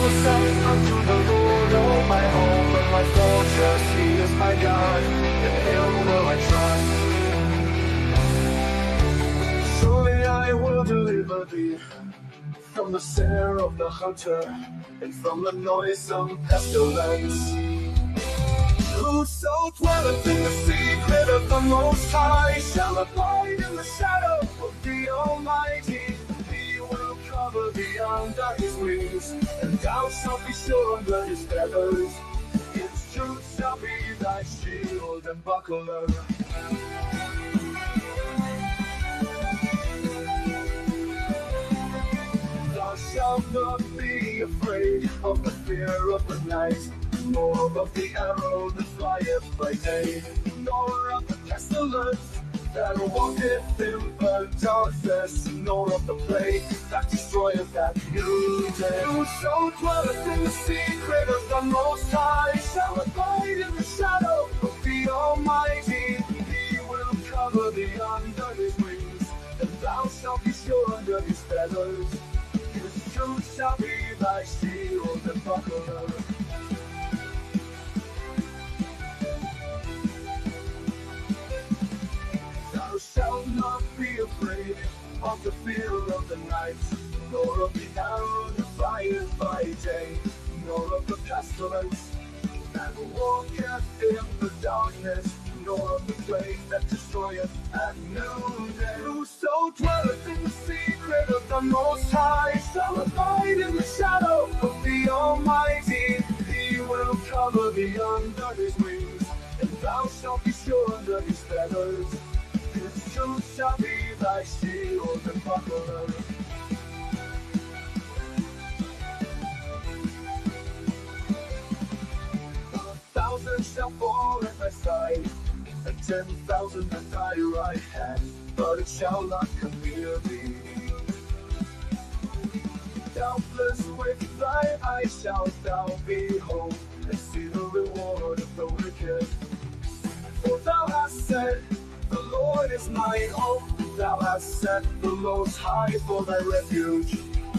say unto the Lord, oh my home and my fortress, he is my God, in him will I trust. Surely I will deliver thee from the snare of the hunter, and from the noisome pestilence. Whoso dwelleth in the secret of the Most High shall abide in the shadow of the Almighty. He will cover thee under his wings, and thou shalt be sure under his feathers. His truth shall be thy shield and buckler. Thou shalt not be afraid of the fear of the night, nor of the arrow that flieth by day, nor of the pestilence that walketh in the darkness, nor of the plague that destroyeth at noonday. Whoso dwelleth in the secret of the Most High shall abide in the shadow of the Almighty. He will cover thee under his wings, and thou shalt be sure under his feathers. His truth shall be thy shield and buckler. Thou shalt not be afraid of the fear of the night, nor of the arrow that flieth by day, nor of the pestilence that walketh in the darkness, nor of the plague that destroyeth at noonday. Whoso dwelleth in the secret of the Most High shall abide in the shadow of the Almighty. He will cover thee under his wings, and thou shalt be sure under his feathers. His truth shall be thy shield and buckler. Thousand shall fall at thy side, and 10,000 at thy right hand, but it shall not come near thee. Doubtless with thy eyes shalt thou behold, and see the reward of the wicked. For thou hast said, the Lord is mine own, thou hast set the Most High for thy refuge.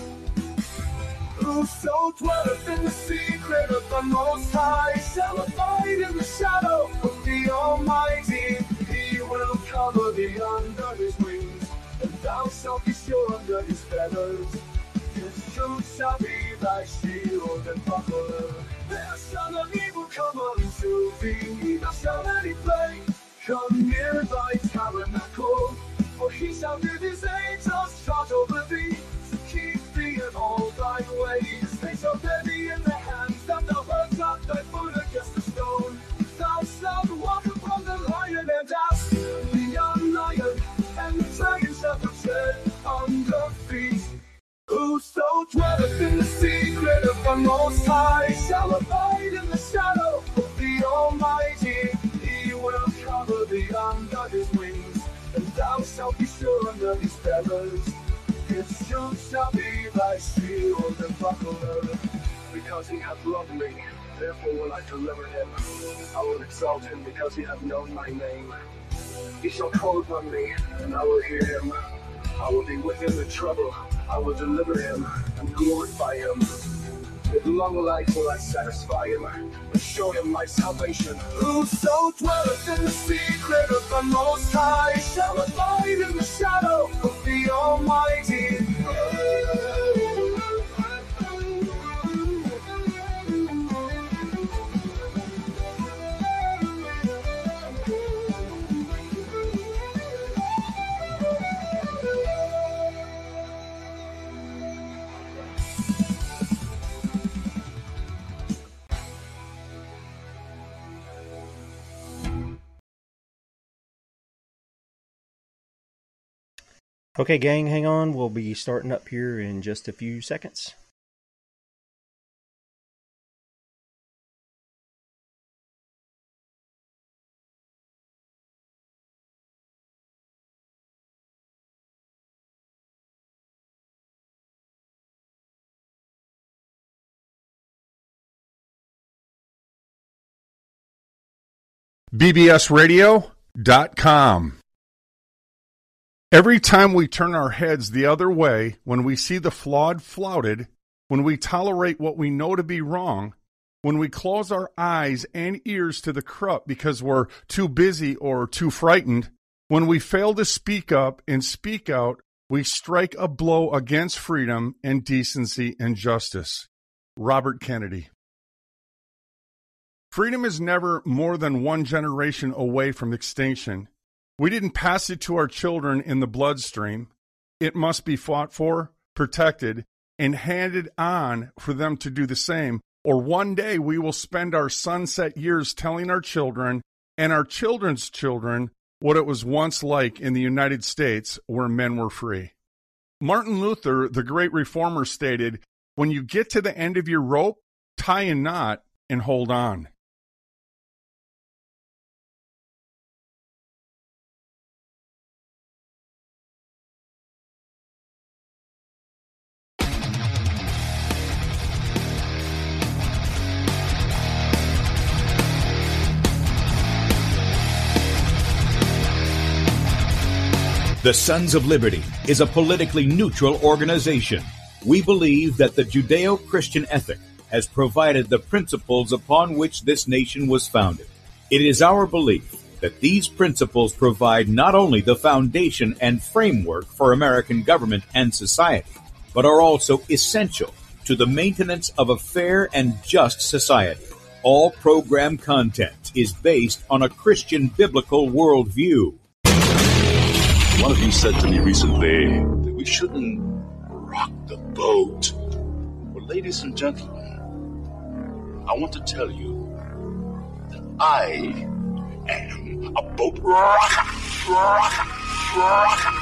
Whoso dwelleth in the secret of the Most High shall abide in the shadow of the Almighty. He will cover thee under his wings, and thou shalt be sure under his feathers. His truth shall be thy shield and buckler. There shall no evil come unto thee, neither shall any plague come near thy tabernacle. For he shall give his angels charge over thee, to keep thee in all thy ways. They shall bear thee in their hands, that thou hurt not thy foot against a stone. Thou shalt walk upon the lion and asp, the young lion, and the dragon shall thou tread under feet. Whoso dwelleth in the secret of the Most High shall abide in the shadow of the Almighty. He will cover thee under his wings, and thou shalt be sure under his feathers. His truth shall be thy shield and buckler. Because he hath loved me, therefore will I deliver him. I will exalt him because he hath known my name. He shall call upon me, and I will hear him. I will be with him in trouble. I will deliver him and glorify him. With long life will I satisfy him, and show him my salvation. Whoso dwelleth in the secret of the Most High shall abide in the shadow of the Almighty. Okay, gang, hang on. We'll be starting up here in just a few seconds. bbsradio.com. Every time we turn our heads the other way when we see the flawed flouted, when we tolerate what we know to be wrong, when we close our eyes and ears to the corrupt because we're too busy or too frightened, when we fail to speak up and speak out, we strike a blow against freedom and decency and justice. Robert Kennedy. Freedom is never more than one generation away from extinction. We didn't pass it to our children in the bloodstream. It must be fought for, protected, and handed on for them to do the same, or one day we will spend our sunset years telling our children and our children's children what it was once like in the United States where men were free. Martin Luther, the great reformer, stated, "When you get to the end of your rope, tie a knot and hold on." The Sons of Liberty is a politically neutral organization. We believe that the Judeo-Christian ethic has provided the principles upon which this nation was founded. It is our belief that these principles provide not only the foundation and framework for American government and society, but are also essential to the maintenance of a fair and just society. All program content is based on a Christian biblical worldview. One of you said to me recently that we shouldn't rock the boat. Well, ladies and gentlemen, I want to tell you that I am a boat rocker.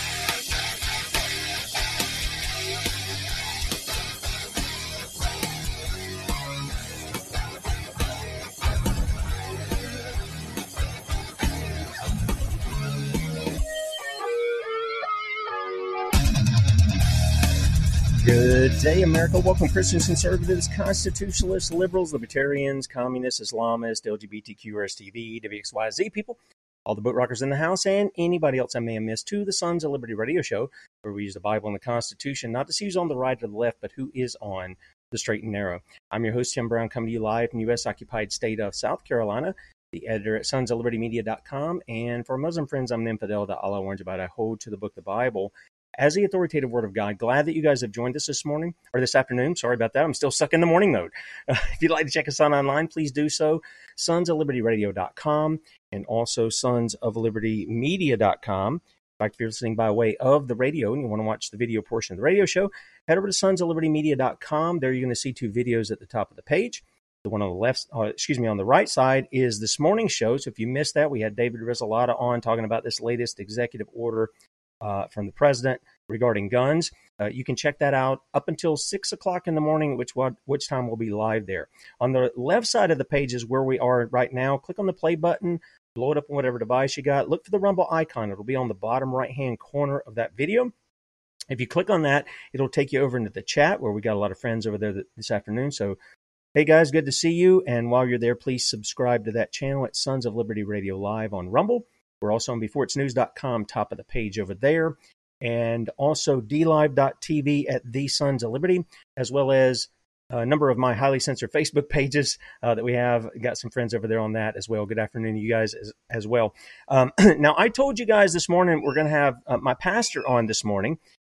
Good day, America. Welcome, Christians, conservatives, constitutionalists, liberals, libertarians, communists, Islamists, LGBTQ, RSTV, WXYZ people, all the boat rockers in the house, and anybody else I may have missed, to the Sons of Liberty radio show, where we use the Bible and the Constitution, not to see who's on the right or the left, but who is on the straight and narrow. I'm your host, Tim Brown, coming to you live from the U.S.-occupied state of South Carolina, the editor at sonsoflibertymedia.com, and for Muslim friends, I'm an infidel that all I warns about. I hold to the book, the Bible, as the authoritative word of God. Glad that you guys have joined us this morning, or this afternoon. Sorry about that. I'm still stuck in the morning mode. If you'd like to check us out online, please do so. sonsoflibertyradio.com and also sonsoflibertymedia.com. In fact, if you're listening by way of the radio and you want to watch the video portion of the radio show, head over to sonsoflibertymedia.com. There you're going to see two videos at the top of the page. The one on the left, on the right side is this morning's show. So if you missed that, we had David Rizalata on talking about this latest executive order from the president regarding guns. You can check that out up until 6 o'clock in the morning, which time we'll be live there. On the left side of the page is where we are right now. Click on the play button, blow it up on whatever device you got. Look for the Rumble icon. It'll be on the bottom right-hand corner of that video. If you click on that, it'll take you over into the chat where we got a lot of friends over there this afternoon. So, hey guys, good to see you. And while you're there, please subscribe to that channel at Sons of Liberty Radio Live on Rumble. We're also on beforeitsnews.com, top of the page over there, and also dlive.tv at The Sons of Liberty, as well as a number of my highly censored Facebook pages that we have. Got some friends over there on that as well. Good afternoon to you guys as well. Now, I told you guys this morning we're going to have my pastor on this morning,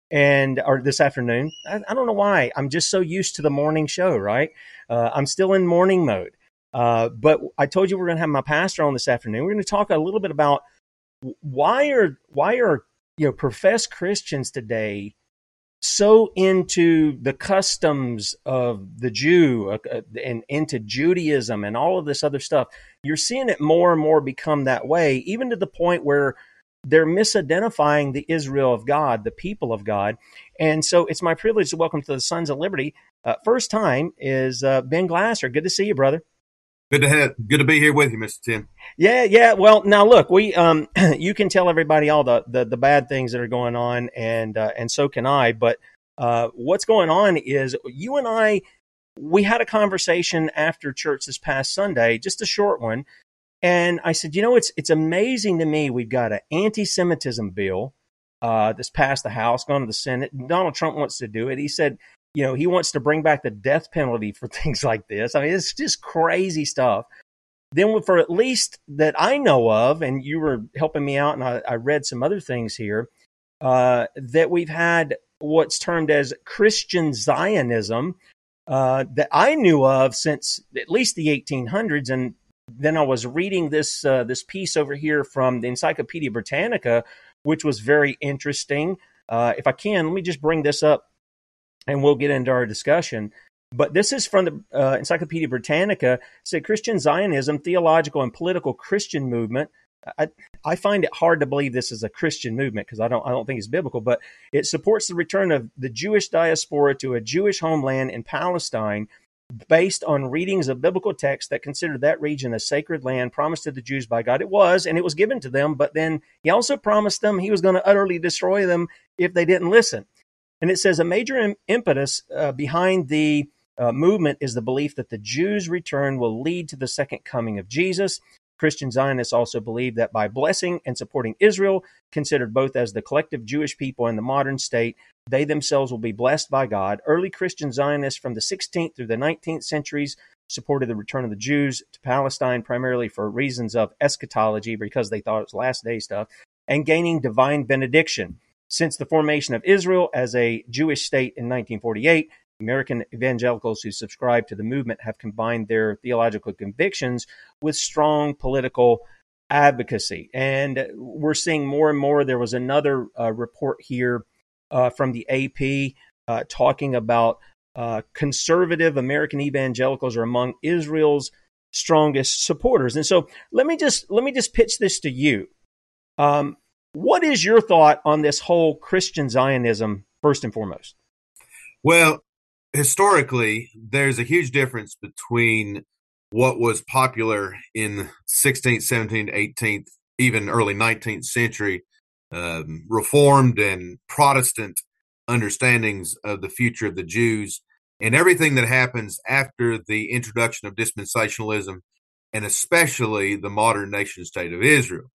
or this afternoon. I don't know why. I'm just so used to the morning show, right? I'm still in morning mode. But I told you we're going to have my pastor on this afternoon. We're going to talk a little bit about why are professed Christians today so into the customs of the Jew and into Judaism and all of this other stuff. You're seeing it more and more become that way, even to the point where they're misidentifying the Israel of God, the people of God. And so it's my privilege to welcome to the Sons of Liberty. First time is Ben Glasser. Good to see you, brother. Good to be here with you, Mr. Tim. Yeah. Well, now look, we you can tell everybody all the bad things that are going on, and so can I. But what's going on is you and I, we had a conversation after church this past Sunday, just a short one, and I said, it's amazing to me. We've got an anti-Semitism bill that's passed the House, gone to the Senate. Donald Trump wants to do it. He said, he wants to bring back the death penalty for things like this. I mean, it's just crazy stuff. Then for at least that I know of, and you were helping me out, and I read some other things here, that we've had what's termed as Christian Zionism that I knew of since at least the 1800s. And then I was reading this piece over here from the Encyclopedia Britannica, which was very interesting. If I can, let me just bring this up and we'll get into our discussion. But this is from the Encyclopedia Britannica. It said Christian Zionism, theological and political Christian movement. I find it hard to believe this is a Christian movement because I don't think it's biblical, but it supports the return of the Jewish diaspora to a Jewish homeland in Palestine based on readings of biblical texts that considered that region a sacred land promised to the Jews by God. It was, and it was given to them, but then he also promised them he was going to utterly destroy them if they didn't listen. And it says a major impetus behind the movement is the belief that the Jews' return will lead to the second coming of Jesus. Christian Zionists also believe that by blessing and supporting Israel, considered both as the collective Jewish people and the modern state, they themselves will be blessed by God. Early Christian Zionists from the 16th through the 19th centuries supported the return of the Jews to Palestine primarily for reasons of eschatology because they thought it was last day stuff, and gaining divine benediction. Since the formation of Israel as a Jewish state in 1948, American evangelicals who subscribe to the movement have combined their theological convictions with strong political advocacy. And we're seeing more and more. There was another report here from the AP talking about conservative American evangelicals are among Israel's strongest supporters. And so let me just pitch this to you. What is your thought on this whole Christian Zionism, first and foremost? Well, historically, there's a huge difference between what was popular in 16th, 17th, 18th, even early 19th century Reformed and Protestant understandings of the future of the Jews and everything that happens after the introduction of dispensationalism and especially the modern nation state of Israel.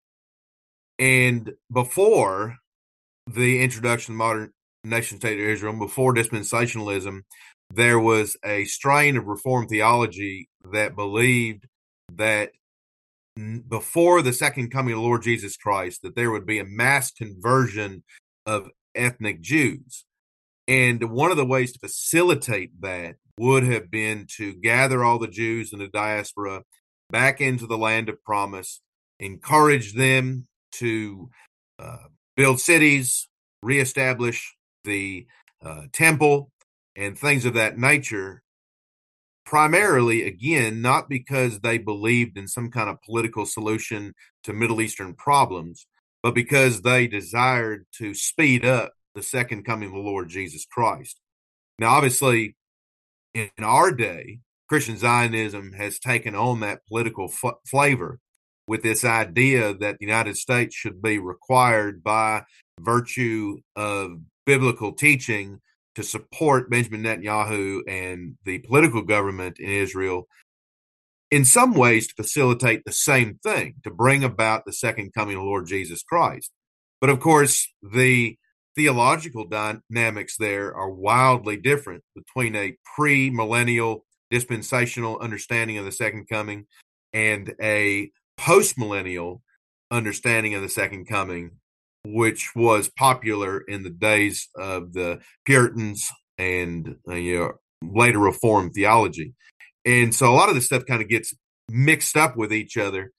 And before the introduction of the modern nation state of Israel, before dispensationalism, there was a strain of Reformed theology that believed that before the second coming of the Lord Jesus Christ, that there would be a mass conversion of ethnic Jews. And one of the ways to facilitate that would have been to gather all the Jews in the diaspora back into the land of promise, encourage them to build cities, reestablish the temple, and things of that nature, primarily, again, not because they believed in some kind of political solution to Middle Eastern problems, but because they desired to speed up the second coming of the Lord Jesus Christ. Now, obviously, in our day, Christian Zionism has taken on that political flavor with this idea that the United States should be required by virtue of biblical teaching to support Benjamin Netanyahu and the political government in Israel, in some ways to facilitate the same thing, to bring about the second coming of the Lord Jesus Christ. But of course, the theological dynamics there are wildly different between a pre-millennial dispensational understanding of the second coming and a post-millennial understanding of the second coming, which was popular in the days of the Puritans and later Reformed theology. And so a lot of this stuff kind of gets mixed up with each other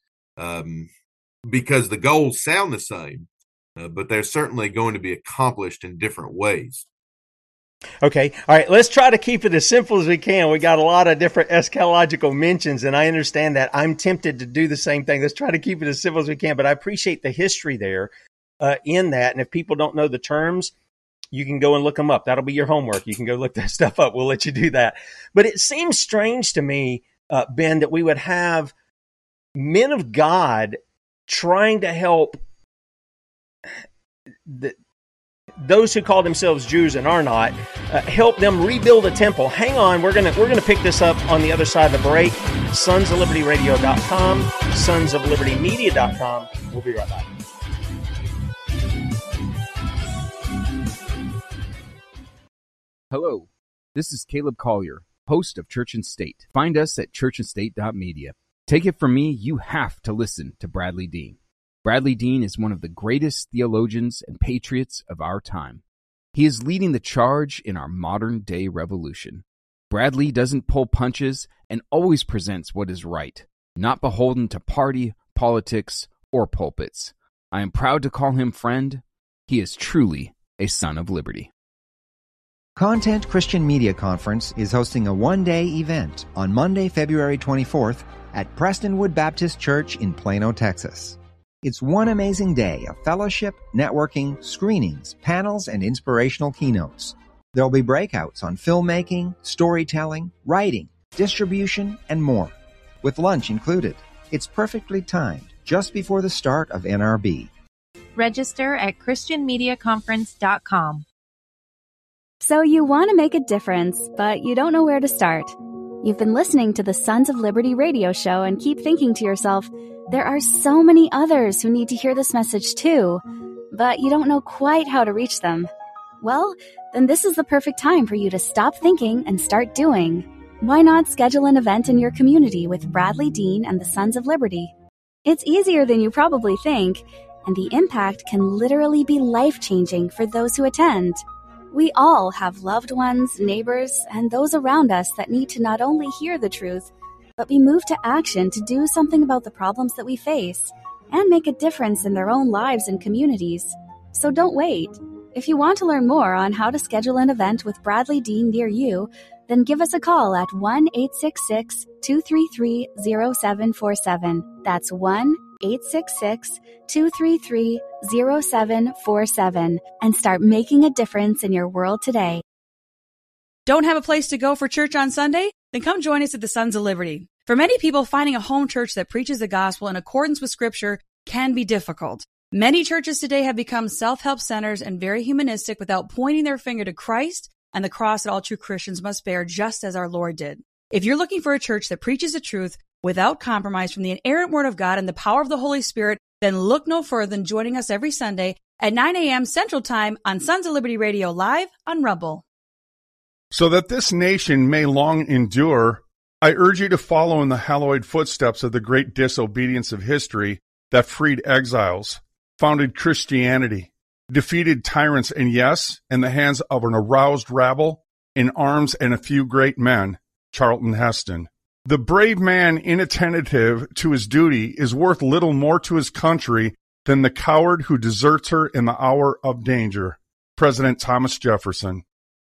because the goals sound the same, but they're certainly going to be accomplished in different ways. Okay. All right. Let's try to keep it as simple as we can. We got a lot of different eschatological mentions, and I understand that. I'm tempted to do the same thing. Let's try to keep it as simple as we can, but I appreciate the history there in that. And if people don't know the terms, you can go and look them up. That'll be your homework. You can go look that stuff up. We'll let you do that. But it seems strange to me, Ben, that we would have men of God trying to help those who call themselves Jews and are not, help them rebuild a temple. Hang on, we're gonna pick this up on the other side of the break. sonsoflibertyradio.com, sonsoflibertymedia.com. We'll be right back. Hello, This is Caleb Collier, host of Church and State. Find us at churchandstate.media. Take it from me, you have to listen to Bradley Dean. Bradley Dean is one of the greatest theologians and patriots of our time. He is leading the charge in our modern-day revolution. Bradley doesn't pull punches and always presents what is right, not beholden to party, politics, or pulpits. I am proud to call him friend. He is truly a son of liberty. Content Christian Media Conference is hosting a one-day event on Monday, February 24th at Prestonwood Baptist Church in Plano, Texas. It's one amazing day of fellowship, networking, screenings, panels, and inspirational keynotes. There'll be breakouts on filmmaking, storytelling, writing, distribution, and more, with lunch included. It's perfectly timed, just before the start of NRB. Register at christianmediaconference.com. So you want to make a difference, but you don't know where to start. You've been listening to the Sons of Liberty radio show and keep thinking to yourself, there are so many others who need to hear this message too, but you don't know quite how to reach them. Well, then this is the perfect time for you to stop thinking and start doing. Why not schedule an event in your community with Bradley Dean and the Sons of Liberty? It's easier than you probably think, and the impact can literally be life-changing for those who attend. We all have loved ones, neighbors, and those around us that need to not only hear the truth, but be moved to action to do something about the problems that we face and make a difference in their own lives and communities. So don't wait. If you want to learn more on how to schedule an event with Bradley Dean near you, then give us a call at 1-866-233-0747. That's 1-866-233-0747 and start making a difference in your world today. Don't have a place to go for church on Sunday? Then come join us at the Sons of Liberty. For many people, finding a home church that preaches the gospel in accordance with Scripture can be difficult. Many churches today have become self-help centers and very humanistic without pointing their finger to Christ and the cross that all true Christians must bear, just as our Lord did. If you're looking for a church that preaches the truth without compromise from the inerrant Word of God and the power of the Holy Spirit, then look no further than joining us every Sunday at 9 a.m. Central Time on Sons of Liberty Radio Live on Rumble. So that this nation may long endure, I urge you to follow in the hallowed footsteps of the great disobedience of history that freed exiles, founded Christianity, defeated tyrants, and yes, in the hands of an aroused rabble, in arms and a few great men, Charlton Heston. The brave man inattentive to his duty is worth little more to his country than the coward who deserts her in the hour of danger. President Thomas Jefferson.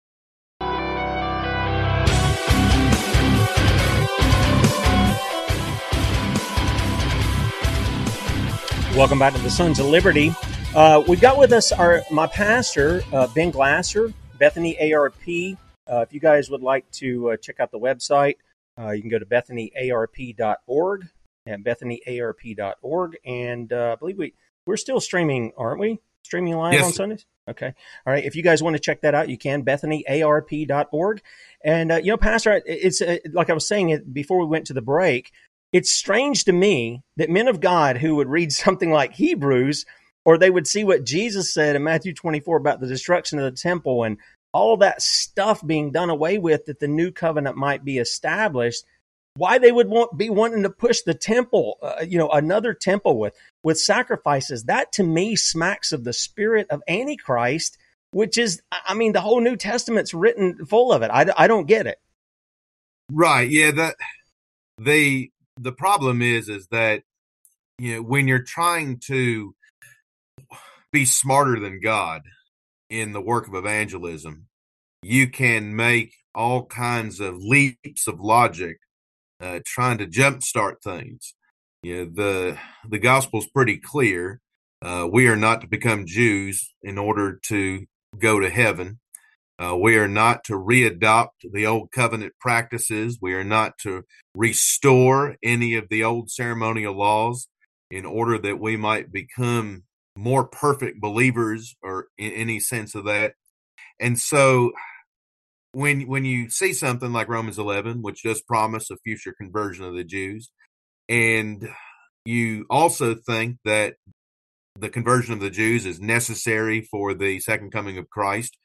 Welcome back to the Sons of Liberty. We've got with us my pastor, Ben Glasser, Bethany ARP. If you guys would like to check out the website, you can go to bethanyarp.org at bethanyarp.org. And I believe we're still streaming, aren't we? Streaming live on Sundays? Okay. All right. If you guys want to check that out, you can, bethanyarp.org. And, Pastor, it's like I was saying before we went to the break, it's strange to me that men of God who would read something like Hebrews, or they would see what Jesus said in Matthew 24 about the destruction of the temple and all that stuff being done away with, that the new covenant might be established, why they would be wanting to push the temple, another temple with sacrifices. That to me smacks of the spirit of Antichrist, which is, the whole New Testament's written full of it. I don't get it. Right. Yeah. The problem is that, when you're trying to be smarter than God in the work of evangelism, you can make all kinds of leaps of logic, trying to jumpstart things. The gospel's pretty clear. We are not to become Jews in order to go to heaven. We are not to readopt the old covenant practices. We are not to restore any of the old ceremonial laws in order that we might become more perfect believers, or in any sense of that. And so when you see something like Romans 11, which does promise a future conversion of the Jews, and you also think that the conversion of the Jews is necessary for the second coming of Christ,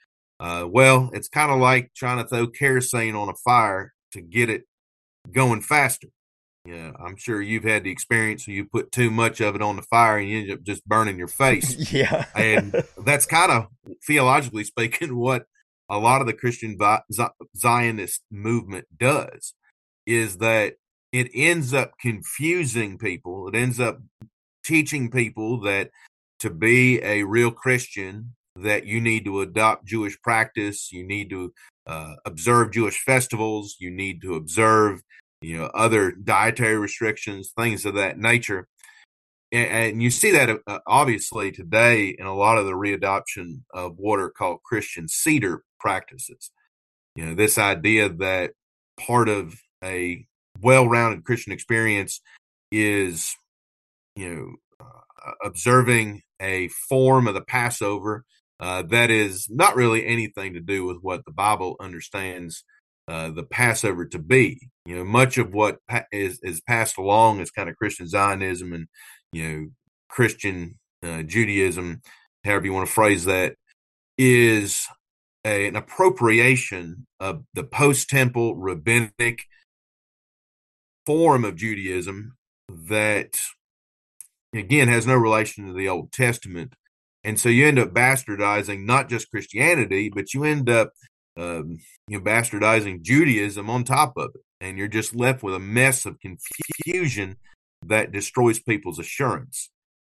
Well, it's kind of like trying to throw kerosene on a fire to get it going faster. Yeah, I'm sure you've had the experience where you put too much of it on the fire and you end up just burning your face. Yeah. And that's kind of, theologically speaking, what a lot of the Christian Zionist movement does, is that it ends up confusing people. It ends up teaching people that to be a real Christian, that you need to adopt Jewish practice, you need to observe Jewish festivals, you need to observe, other dietary restrictions, things of that nature. And you see that obviously today in a lot of the readoption of what are called Christian cedar practices. This idea that part of a well-rounded Christian experience is, observing a form of the Passover that is not really anything to do with what the Bible understands the Passover to be. Much of what is passed along as kind of Christian Zionism and, Christian Judaism, however you want to phrase that, is an appropriation of the post-temple rabbinic form of Judaism that, again, has no relation to the Old Testament. And so you end up bastardizing not just Christianity, but you end up bastardizing Judaism on top of it. And you're just left with a mess of confusion that destroys people's assurance.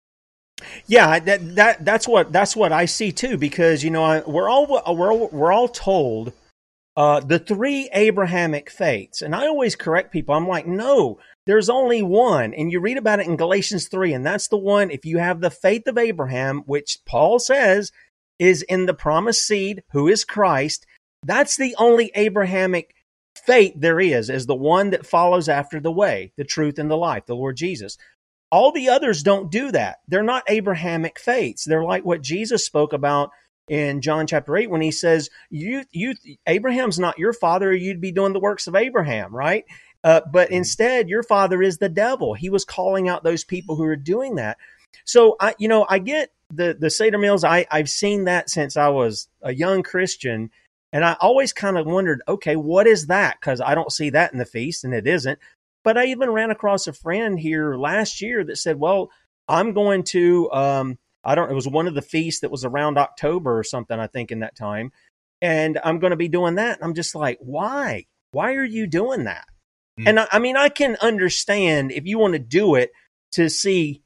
Yeah, that's what I see too, because we're all told the three Abrahamic faiths, and I always correct people. I'm like, no, there's only one, and you read about it in Galatians 3, and that's the one. If you have the faith of Abraham, which Paul says is in the promised seed, who is Christ, that's the only Abrahamic faith there is the one that follows after the way, the truth, and the life, the Lord Jesus. All the others don't do that. They're not Abrahamic faiths. They're like what Jesus spoke about in John chapter 8 when he says, Abraham's not your father, or you'd be doing the works of Abraham, right? But instead, your father is the devil. He was calling out those people who are doing that. So, I get the Seder meals. I've seen that since I was a young Christian. And I always kind of wondered, okay, what is that? Because I don't see that in the feast, and it isn't. But I even ran across a friend here last year that said, well, I'm going to, it was one of the feasts that was around October or something, I think, in that time. And I'm going to be doing that. And I'm just like, why? Why are you doing that? And I can understand if you want to do it to see,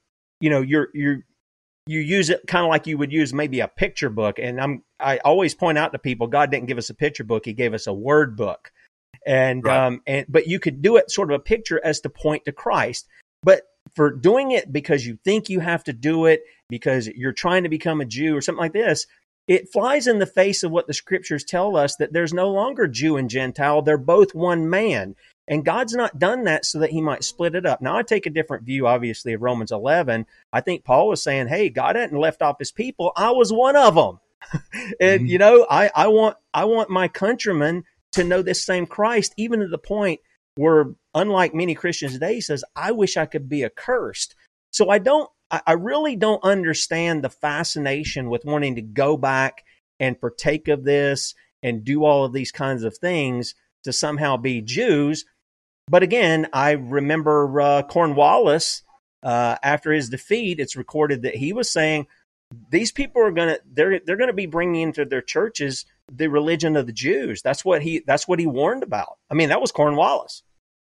you use it kind of like you would use maybe a picture book. And I always point out to people, God didn't give us a picture book. He gave us a word book. And, right. But you could do it sort of a picture as to point to Christ. But for doing it because you think you have to do it because you're trying to become a Jew or something like this, it flies in the face of what the scriptures tell us, that there's no longer Jew and Gentile. They're both one man. And God's not done that so that he might split it up. Now, I take a different view, obviously, of Romans 11. I think Paul was saying, hey, God hadn't left off his people. I was one of them. And, I want my countrymen to know this same Christ, even to the point where, unlike many Christians today, he says, I wish I could be accursed. So I really don't understand the fascination with wanting to go back and partake of this and do all of these kinds of things to somehow be Jews. But again, I remember Cornwallis, after his defeat, it's recorded that he was saying, these people are they're going to be bringing into their churches the religion of the Jews. That's what he warned about. I mean, that was Cornwallis.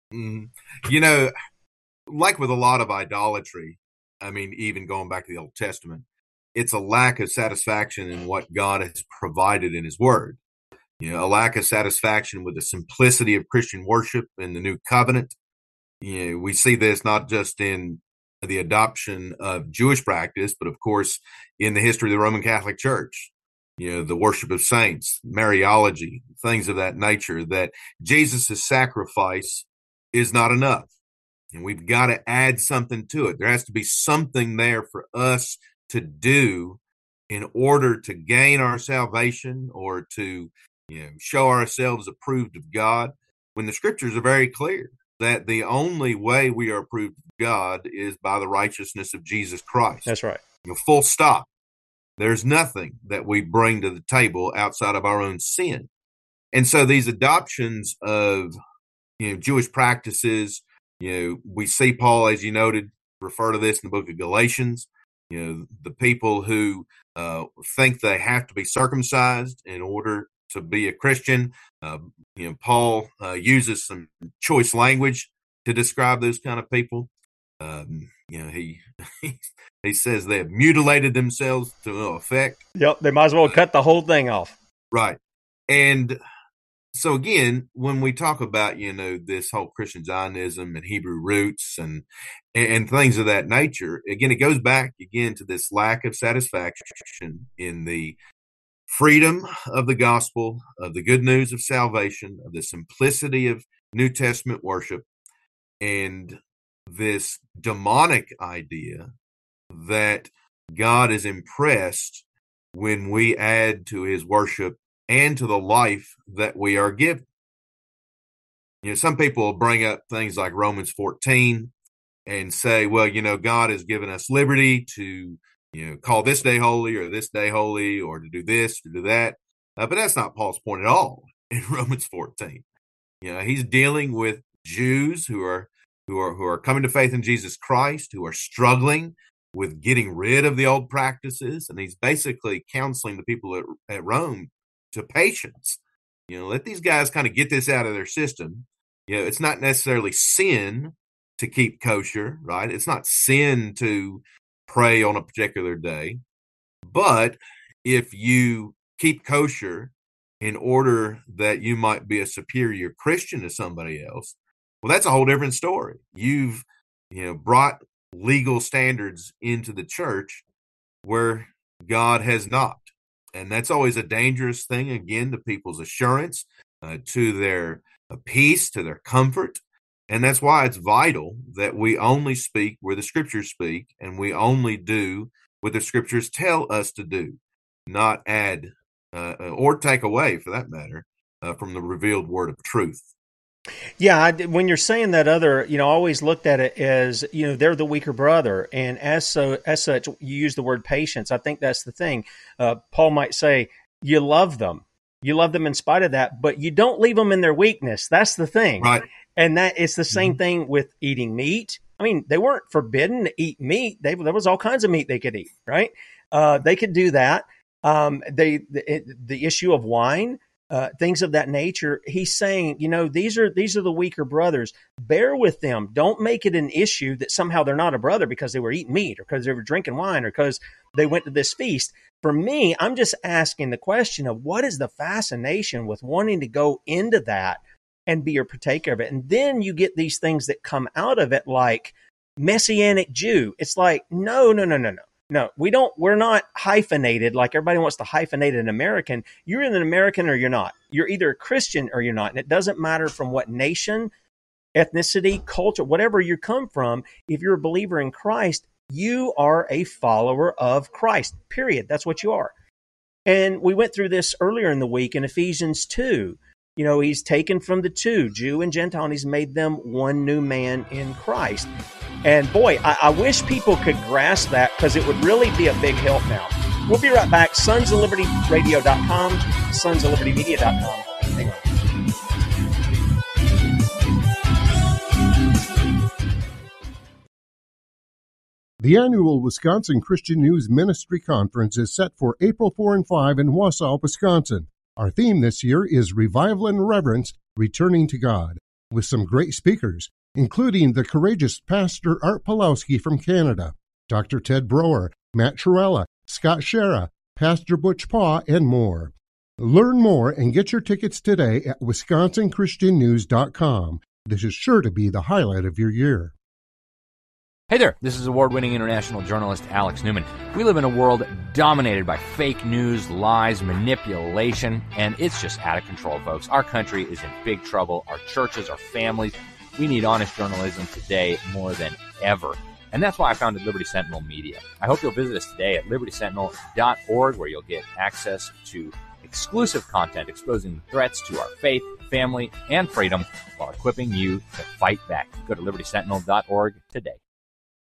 Like with a lot of idolatry, even going back to the Old Testament, it's a lack of satisfaction in what God has provided in his word. A lack of satisfaction with the simplicity of Christian worship in the new covenant. We see this not just in the adoption of Jewish practice, but of course in the history of the Roman Catholic Church. The worship of saints, Mariology, things of that nature, that Jesus' sacrifice is not enough. And we've got to add something to it. There has to be something there for us to do in order to gain our salvation or to show ourselves approved of God, when the scriptures are very clear that the only way we are approved of God is by the righteousness of Jesus Christ. That's right. Full stop. There's nothing that we bring to the table outside of our own sin. And so these adoptions of, Jewish practices, we see Paul, as you noted, refer to this in the book of Galatians, the people who think they have to be circumcised in order to be a Christian. Paul uses some choice language to describe those kind of people. He says they have mutilated themselves to no effect. Yep, they might as well cut the whole thing off. Right. And so again, when we talk about, this whole Christian Zionism and Hebrew roots and things of that nature, again, it goes back again to this lack of satisfaction in the freedom of the gospel, of the good news of salvation, of the simplicity of New Testament worship, and this demonic idea that God is impressed when we add to his worship and to the life that we are given. Some people will bring up things like Romans 14 and say, well, God has given us liberty to, call this day holy or this day holy, or to do this, to do that. But that's not Paul's point at all in Romans 14. He's dealing with Jews who are coming to faith in Jesus Christ, who are struggling with getting rid of the old practices. And he's basically counseling the people at Rome to patience. Let these guys kind of get this out of their system. It's not necessarily sin to keep kosher, right? It's not sin to pray on a particular day. But if you keep kosher in order that you might be a superior Christian to somebody else, well, that's a whole different story. You've, brought legal standards into the church where God has not. And that's always a dangerous thing, again, to people's assurance, to their peace, to their comfort. And that's why it's vital that we only speak where the scriptures speak, and we only do what the scriptures tell us to do, not add or take away, for that matter, from the revealed word of truth. Yeah, when you're saying that other, I always looked at it as, they're the weaker brother. And as such, you use the word patience. I think that's the thing. Paul might say, you love them. You love them in spite of that, but you don't leave them in their weakness. That's the thing. Right. And that it's the same thing with eating meat. I mean, they weren't forbidden to eat meat. There was all kinds of meat they could eat, right? They could do that. The issue of wine, things of that nature. He's saying, these are the weaker brothers. Bear with them. Don't make it an issue that somehow they're not a brother because they were eating meat or because they were drinking wine or because they went to this feast. For me, I'm just asking the question of what is the fascination with wanting to go into that and be a partaker of it. And then you get these things that come out of it like Messianic Jew. It's like, no. No, we're not hyphenated like everybody wants to hyphenate an American. You're an American or you're not. You're either a Christian or you're not. And it doesn't matter from what nation, ethnicity, culture, whatever you come from. If you're a believer in Christ, you are a follower of Christ, period. That's what you are. And we went through this earlier in the week in Ephesians 2. He's taken from the two, Jew and Gentile, and he's made them one new man in Christ. And boy, I wish people could grasp that because it would really be a big help now. We'll be right back. sonsoflibertyradio.com, sonsoflibertymedia.com. Hang on. The annual Wisconsin Christian News Ministry Conference is set for April 4 and 5 in Wausau, Wisconsin. Our theme this year is Revival and Reverence, Returning to God, with some great speakers, including the courageous Pastor Art Pawlowski from Canada, Dr. Ted Broer, Matt Trewhella, Scott Shera, Pastor Butch Paw, and more. Learn more and get your tickets today at WisconsinChristianNews.com. This is sure to be the highlight of your year. Hey there, this is award-winning international journalist Alex Newman. We live in a world dominated by fake news, lies, manipulation, and it's just out of control, folks. Our country is in big trouble. Our churches, our families, we need honest journalism today more than ever. And that's why I founded Liberty Sentinel Media. I hope you'll visit us today at libertysentinel.org, where you'll get access to exclusive content exposing the threats to our faith, family, and freedom while equipping you to fight back. Go to libertysentinel.org today.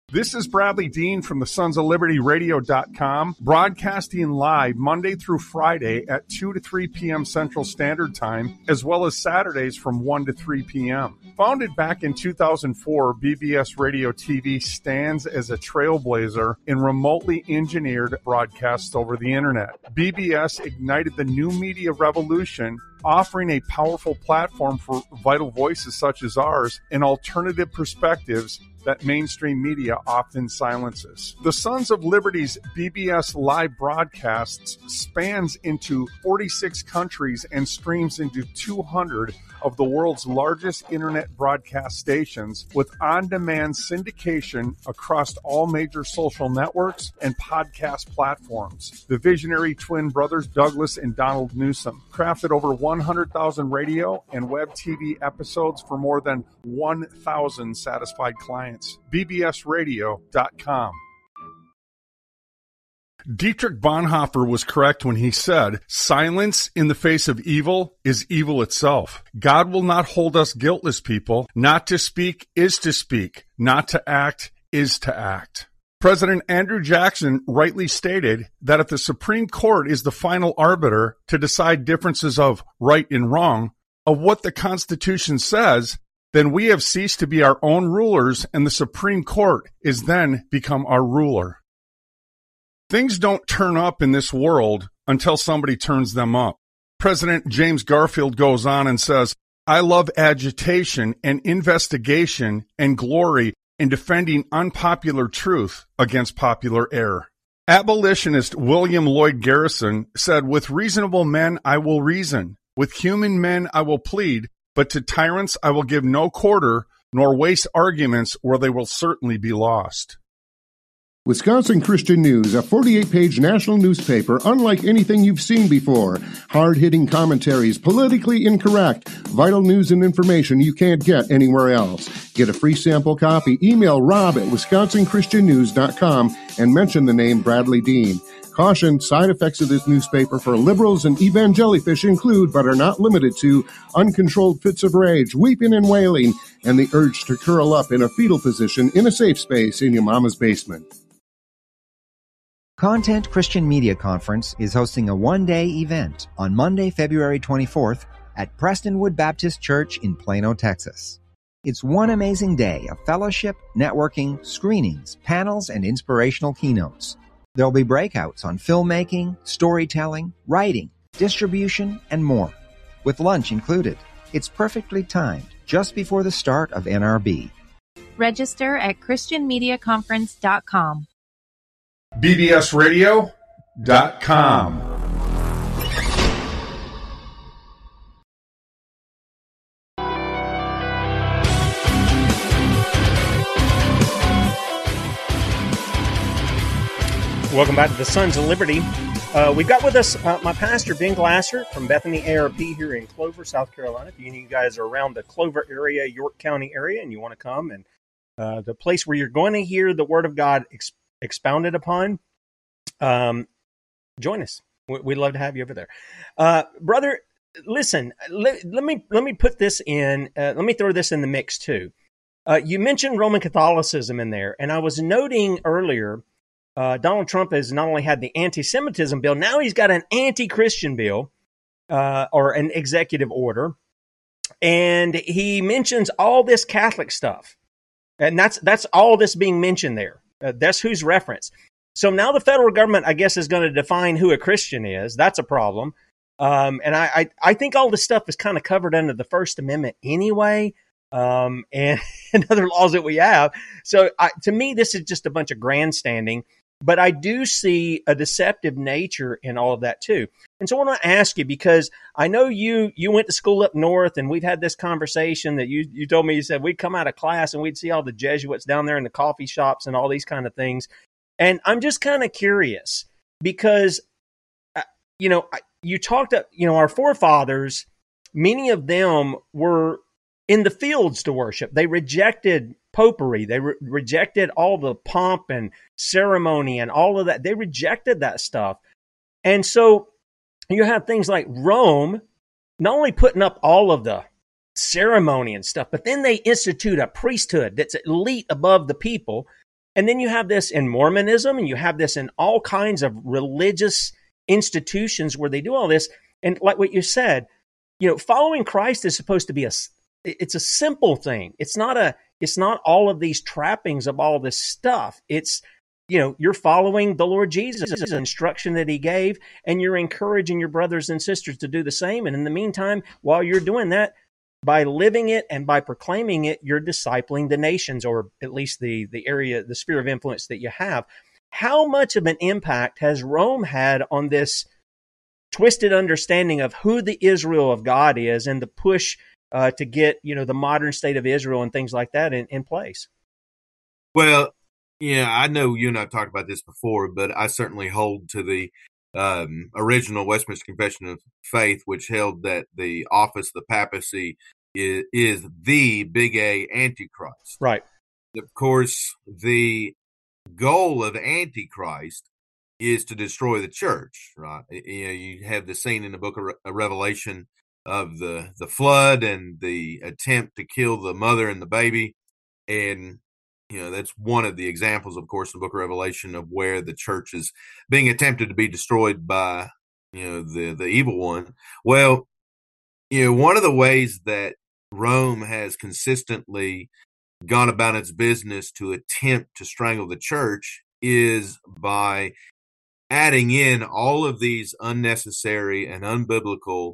This is Bradley Dean from the Sons of Liberty Radio.com, broadcasting live Monday through Friday at 2 to 3 p.m. Central Standard Time, as well as Saturdays from 1 to 3 p.m. Founded back in 2004, BBS Radio TV stands as a trailblazer in remotely engineered broadcasts over the internet. BBS ignited the new media revolution, offering a powerful platform for vital voices such as ours and alternative perspectives that mainstream media often silences. The Sons of Liberty's BBS live broadcasts spans into 46 countries and streams into 200 of the world's largest internet broadcast stations, with on-demand syndication across all major social networks and podcast platforms. The visionary twin brothers Douglas and Donald Newsom crafted over 100,000 radio and web TV episodes for more than 1,000 satisfied clients. BBSradio.com. Dietrich Bonhoeffer was correct when he said, "Silence in the face of evil is evil itself. God will not hold us guiltless, people. Not to speak is to speak. Not to act is to act." President Andrew Jackson rightly stated that if the Supreme Court is the final arbiter to decide differences of right and wrong, of what the Constitution says, then we have ceased to be our own rulers, and the Supreme Court is then become our ruler. Things don't turn up in this world until somebody turns them up. President James Garfield goes on and says, "I love agitation and investigation and glory in defending unpopular truth against popular error." Abolitionist William Lloyd Garrison said, "With reasonable men I will reason, with human men I will plead, but to tyrants I will give no quarter, nor waste arguments where they will certainly be lost." Wisconsin Christian News, a 48-page national newspaper unlike anything you've seen before. Hard-hitting commentaries, politically incorrect, vital news and information you can't get anywhere else. Get a free sample copy. Email Rob at WisconsinChristianNews.com and mention the name Bradley Dean. Caution, side effects of this newspaper for liberals and evangelifish include, but are not limited to, uncontrolled fits of rage, weeping and wailing, and the urge to curl up in a fetal position in a safe space in your mama's basement. Content Christian Media Conference is hosting a one-day event on Monday, February 24th at Prestonwood Baptist Church in Plano, Texas. It's one amazing day of fellowship, networking, screenings, panels, and inspirational keynotes. There'll be breakouts on filmmaking, storytelling, writing, distribution, and more, with lunch included. It's perfectly timed, just before the start of NRB. Register at ChristianMediaConference.com. BBSradio.com. Welcome back to the Sons of Liberty. We've got with us my pastor, Ben Glasser from Bethany ARP here in Clover, South Carolina. If you guys are around the Clover area, York County area, and you want to come, and the place where you're going to hear the Word of God expounded upon, join us. We'd love to have you over there. Brother, listen, let me put this in, let me throw this in the mix too. You mentioned Roman Catholicism in there, and I was noting earlier, Donald Trump has not only had the anti-Semitism bill, now he's got an anti-Christian bill, or an executive order, and he mentions all this Catholic stuff. And that's all this being mentioned there. That's who's referenced. So now the federal government, I guess, is going to define who a Christian is. That's a problem. And I think all this stuff is kind of covered under the First Amendment anyway, and other laws that we have. So to me, this is just a bunch of grandstanding. But I do see a deceptive nature in all of that too. And so I want to ask you, because I know you went to school up north, and we've had this conversation that you told me, you said we'd come out of class and we'd see all the Jesuits down there in the coffee shops and all these kind of things. And I'm just kind of curious because, you talked to, our forefathers, many of them were in the fields to worship. They rejected popery. They rejected all the pomp and ceremony and all of that. They rejected that stuff. And so you have things like Rome, not only putting up all of the ceremony and stuff, but then they institute a priesthood that's elite above the people. And then you have this in Mormonism, and you have this in all kinds of religious institutions where they do all this. And like what you said, following Christ is supposed to be it's a simple thing. It's not all of these trappings of all this stuff. It's, you're following the Lord Jesus' instruction that he gave, and you're encouraging your brothers and sisters to do the same. And in the meantime, while you're doing that, by living it and by proclaiming it, you're discipling the nations, or at least the area, the sphere of influence that you have. How much of an impact has Rome had on this twisted understanding of who the Israel of God is, and the push to get, the modern state of Israel and things like that in place? Well, I know you and I have talked about this before, but I certainly hold to the original Westminster Confession of Faith, which held that the office of the papacy is the big A Antichrist. Right. Of course, the goal of Antichrist is to destroy the church, right? You have the scene in the book of Revelation of the flood and the attempt to kill the mother and the baby. And, that's one of the examples, of course, in the book of Revelation of where the church is being attempted to be destroyed by, the evil one. Well, one of the ways that Rome has consistently gone about its business to attempt to strangle the church is by adding in all of these unnecessary and unbiblical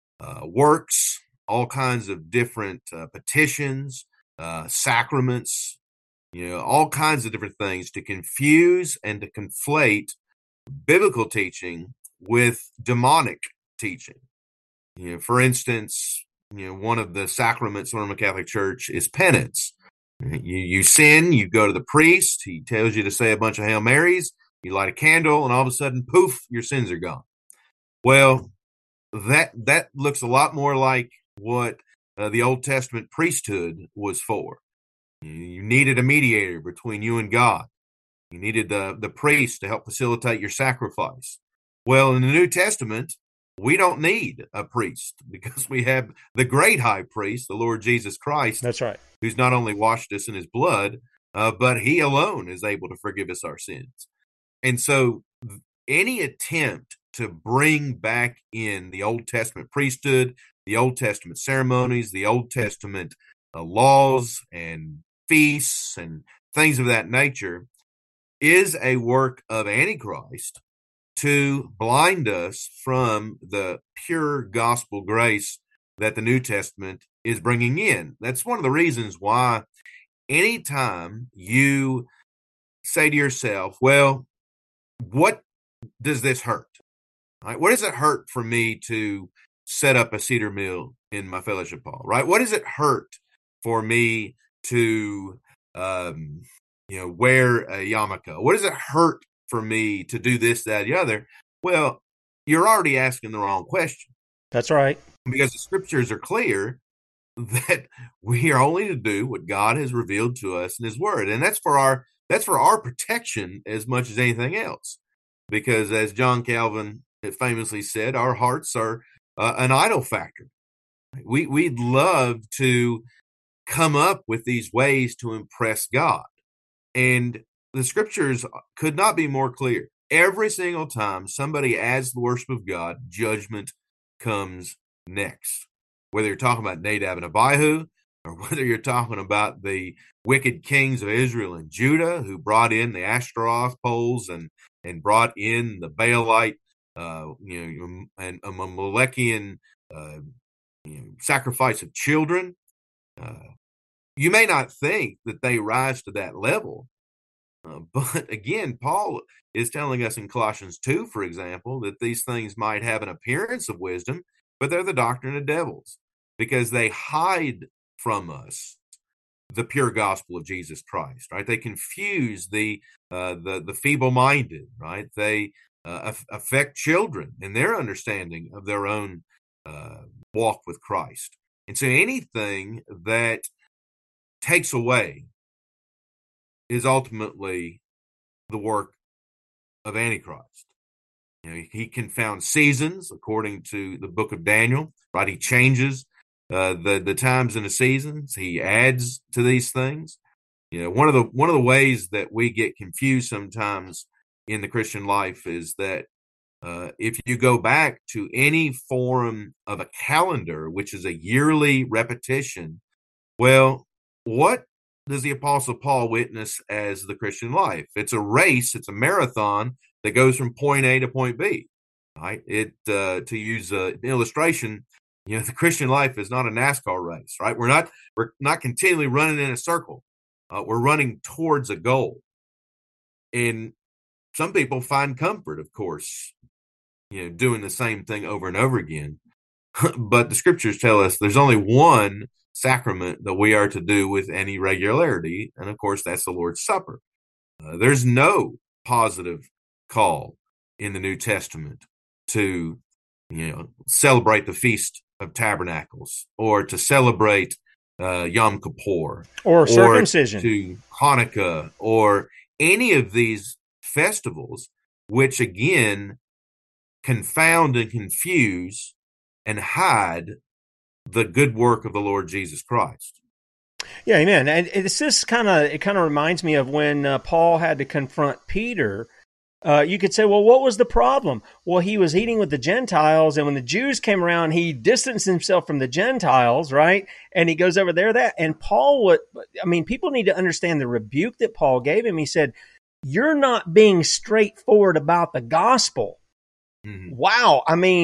works, all kinds of different petitions, sacraments, all kinds of different things to confuse and to conflate biblical teaching with demonic teaching. For instance, one of the sacraments of the Roman Catholic Church is penance. You sin, you go to the priest, he tells you to say a bunch of Hail Marys, you light a candle, and all of a sudden, poof, your sins are gone. Well, that looks a lot more like what the Old Testament priesthood was for. You needed a mediator between you and God. You needed the priest to help facilitate your sacrifice. Well, in the New Testament, we don't need a priest because we have the great high priest, the Lord Jesus Christ. That's right. Who's not only washed us in his blood, but he alone is able to forgive us our sins. And so any attempt to bring back in the Old Testament priesthood, the Old Testament ceremonies, the Old Testament laws and feasts and things of that nature is a work of Antichrist to blind us from the pure gospel grace that the New Testament is bringing in. That's one of the reasons why anytime you say to yourself, well, what does this hurt? Right? What does it hurt for me to set up a cedar mill in my fellowship hall? Right? What does it hurt for me to, wear a yarmulke? What does it hurt for me to do this, that, the other? Well, you're already asking the wrong question. That's right. Because the scriptures are clear that we are only to do what God has revealed to us in his word. And that's for our protection as much as anything else. Because as John Calvin famously said, our hearts are an idol factory. We'd love to come up with these ways to impress God. And the scriptures could not be more clear. Every single time somebody adds the worship of God, judgment comes next. Whether you're talking about Nadab and Abihu, or whether you're talking about the wicked kings of Israel and Judah who brought in the Ashtaroth poles and brought in the Baalite, and a Molochian sacrifice of children. You may not think that they rise to that level, but again, Paul is telling us in Colossians 2, for example, that these things might have an appearance of wisdom, but they're the doctrine of devils because they hide from us the pure gospel of Jesus Christ, right? They confuse the feeble-minded, right? They affect children in their understanding of their own walk with Christ. And so anything that takes away is ultimately the work of Antichrist. He confounds seasons according to the book of Daniel, right? He changes the times and the seasons. He adds to these things. One of the ways that we get confused sometimes in the Christian life is that if you go back to any form of a calendar, which is a yearly repetition, well, what does the Apostle Paul witness as the Christian life? It's a race, it's a marathon that goes from point A to point B. Right? To use an illustration, the Christian life is not a NASCAR race, right? We're not continually running in a circle. We're running towards a goal. And some people find comfort, of course, doing the same thing over and over again. But the scriptures tell us there's only one sacrament that we are to do with any regularity. And of course, that's the Lord's Supper. There's no positive call in the New Testament to, celebrate the Feast of Tabernacles or to celebrate Yom Kippur or circumcision, or to Hanukkah, or any of these festivals, which again confound and confuse and hide the good work of the Lord Jesus Christ. Yeah, amen. And it's just kind of reminds me of when Paul had to confront Peter. You could say, well, what was the problem? Well, he was eating with the Gentiles, and when the Jews came around, he distanced himself from the Gentiles, right? And he goes over there, and Paul people need to understand the rebuke that Paul gave him. He said, you're not being straightforward about the gospel. Mm-hmm. Wow.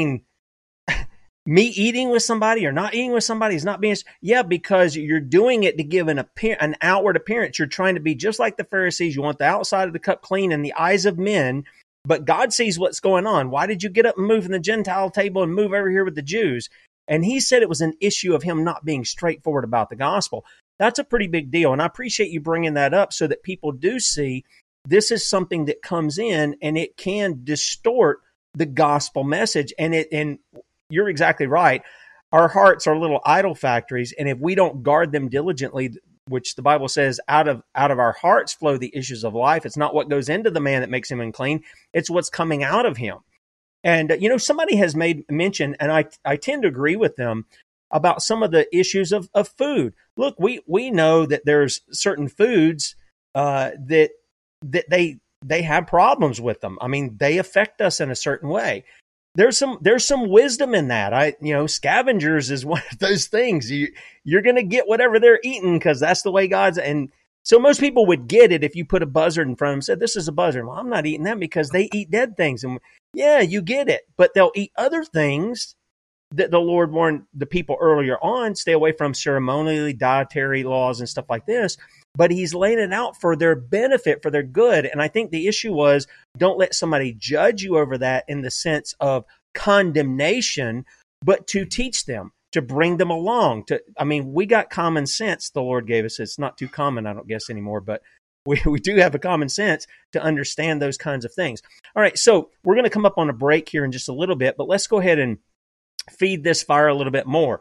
Me eating with somebody or not eating with somebody is not being, because you're doing it to give an outward appearance. You're trying to be just like the Pharisees. You want the outside of the cup clean in the eyes of men, but God sees what's going on. Why did you get up and move from the Gentile table and move over here with the Jews? And he said it was an issue of him not being straightforward about the gospel. That's a pretty big deal. And I appreciate you bringing that up so that people do see this is something that comes in and it can distort the gospel message. And you're exactly right. Our hearts are little idol factories, and if we don't guard them diligently, which the Bible says out of our hearts flow the issues of life. It's not what goes into the man that makes him unclean. It's what's coming out of him. And, somebody has made mention, and I tend to agree with them, about some of the issues of food. Look, we know that there's certain foods that they have problems with them. They affect us in a certain way. There's some wisdom in that. Scavengers is one of those things. You're going to get whatever they're eating because that's the way God's. And so most people would get it if you put a buzzard in front of them and said, this is a buzzard. Well, I'm not eating that because they eat dead things. And yeah, you get it. But they'll eat other things that the Lord warned the people earlier on, stay away from ceremonially dietary laws and stuff like this. But he's laying it out for their benefit, for their good. And I think the issue was, don't let somebody judge you over that in the sense of condemnation, but to teach them, to bring them along. We got common sense the Lord gave us. It's not too common, I don't guess, anymore, but we do have a common sense to understand those kinds of things. All right, so we're going to come up on a break here in just a little bit, but let's go ahead and feed this fire a little bit more.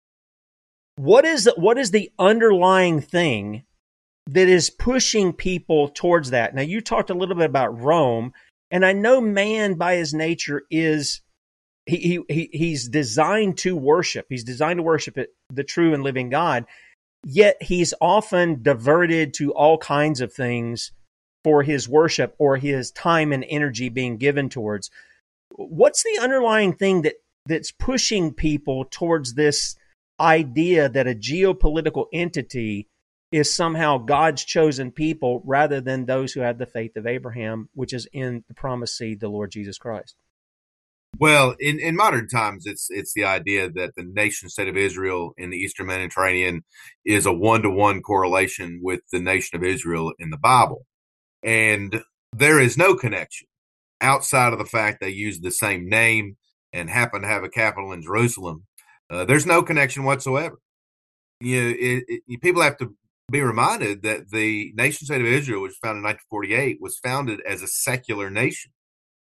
What is the underlying thing that is pushing people towards that? Now, you talked a little bit about Rome, and I know man by his nature is he's designed to worship. He's designed to worship the true and living God, yet he's often diverted to all kinds of things for his worship or his time and energy being given towards. What's the underlying thing that's pushing people towards this idea that a geopolitical entity is somehow God's chosen people rather than those who had the faith of Abraham, which is in the promised seed, the Lord Jesus Christ? Well, in modern times, it's the idea that the nation state of Israel in the Eastern Mediterranean is a 1-to-1 correlation with the nation of Israel in the Bible. And there is no connection outside of the fact they use the same name and happen to have a capital in Jerusalem. There's no connection whatsoever. People have to be reminded that the nation state of Israel, which was founded in 1948, was founded as a secular nation.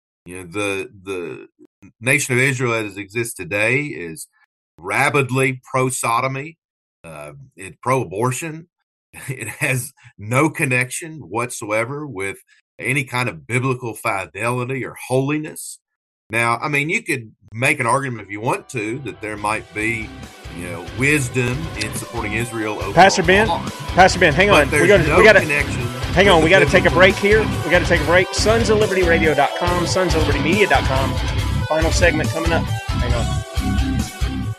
The nation of Israel as it exists today is rabidly pro-sodomy, it's pro-abortion. It has no connection whatsoever with any kind of biblical fidelity or holiness. Now, you could make an argument if you want to that there might be wisdom in supporting Israel overall. Pastor Ben, hang on. We got to take a break here. We got to take a break. SonsOfLibertyRadio.com, SonsOfLibertyMedia.com. Final segment coming up. Hang on.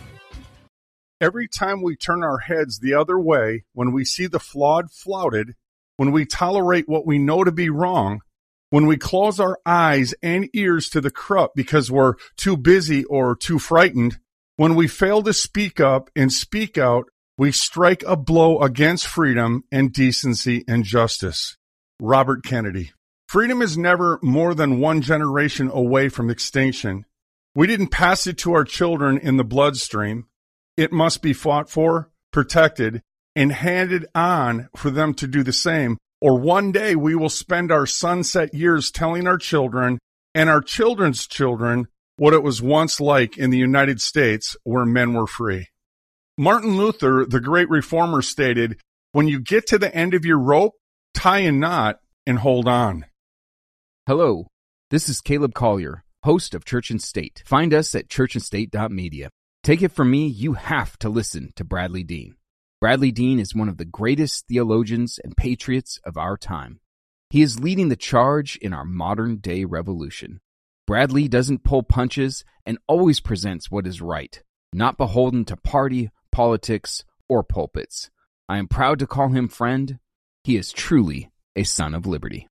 Every time we turn our heads the other way, when we see the flawed flouted, when we tolerate what we know to be wrong, when we close our eyes and ears to the corrupt because we're too busy or too frightened, when we fail to speak up and speak out, we strike a blow against freedom and decency and justice. Robert Kennedy. Freedom is never more than one generation away from extinction. We didn't pass it to our children in the bloodstream. It must be fought for, protected, and handed on for them to do the same. Or one day we will spend our sunset years telling our children and our children's children what it was once like in the United States where men were free. Martin Luther, the great reformer, stated, "When you get to the end of your rope, tie a knot and hold on." Hello, this is Caleb Collier, host of Church and State. Find us at churchandstate.media. Take it from me, you have to listen to Bradley Dean. Bradley Dean is one of the greatest theologians and patriots of our time. He is leading the charge in our modern-day revolution. Bradley doesn't pull punches and always presents what is right, not beholden to party, politics, or pulpits. I am proud to call him friend. He is truly a son of liberty.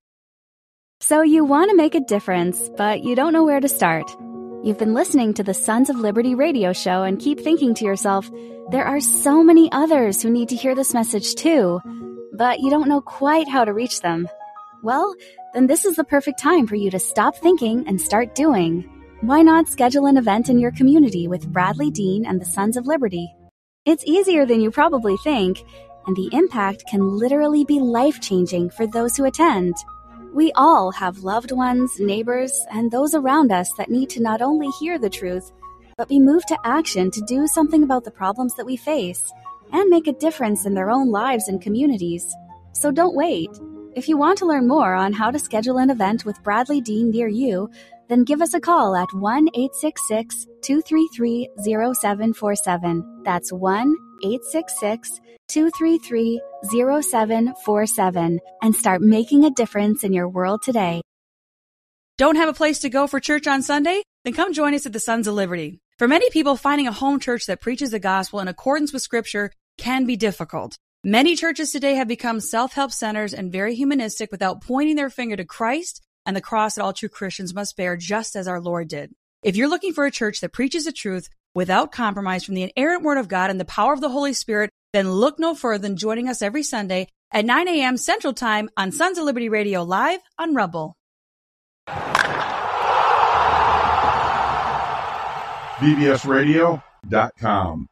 So you want to make a difference, but you don't know where to start. You've been listening to the Sons of Liberty radio show and keep thinking to yourself, there are so many others who need to hear this message too, but you don't know quite how to reach them. Well, then this is the perfect time for you to stop thinking and start doing. Why not schedule an event in your community with Bradley Dean and the Sons of Liberty? It's easier than you probably think, and the impact can literally be life-changing for those who attend. We all have loved ones, neighbors, and those around us that need to not only hear the truth, but be moved to action to do something about the problems that we face and make a difference in their own lives and communities. So don't wait. If you want to learn more on how to schedule an event with Bradley Dean near you, then give us a call at 1-866-233-0747. That's 1-866-233-0747 and start making a difference in your world today. Don't have a place to go for church on Sunday? Then come join us at the Sons of Liberty. For many people, finding a home church that preaches the gospel in accordance with Scripture can be difficult. Many churches today have become self-help centers and very humanistic without pointing their finger to Christ and the cross that all true Christians must bear, just as our Lord did. If you're looking for a church that preaches the truth without compromise from the inerrant Word of God and the power of the Holy Spirit, then look no further than joining us every Sunday at 9 a.m. Central Time on Sons of Liberty Radio Live on Rumble. bbsradio.com.